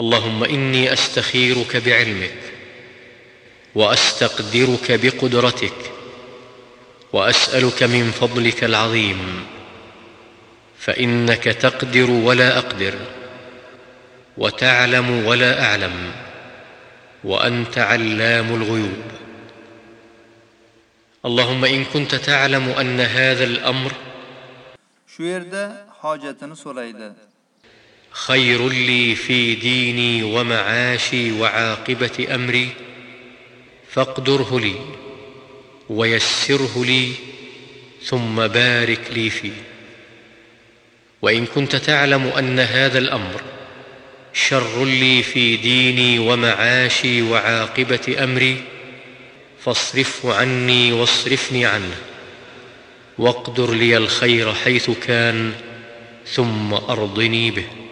اللهم إني أستخيرك بعلمك وأستقدرك بقدرتك وأسألك من فضلك العظيم، فإنك تقدر ولا أقدر، وتعلم ولا أعلم، وأنت علام الغيوب. اللهم إن كنت تعلم أن هذا الأمر خير لي في ديني ومعاشي وعاقبة أمري فاقدره لي ويسره لي ثم بارك لي فيه. وإن كنت تعلم أن هذا الأمر شر لي في ديني ومعاشي وعاقبة أمري فاصرفه عني واصرفني عنه، واقدر لي الخير حيث كان ثم أرضني به.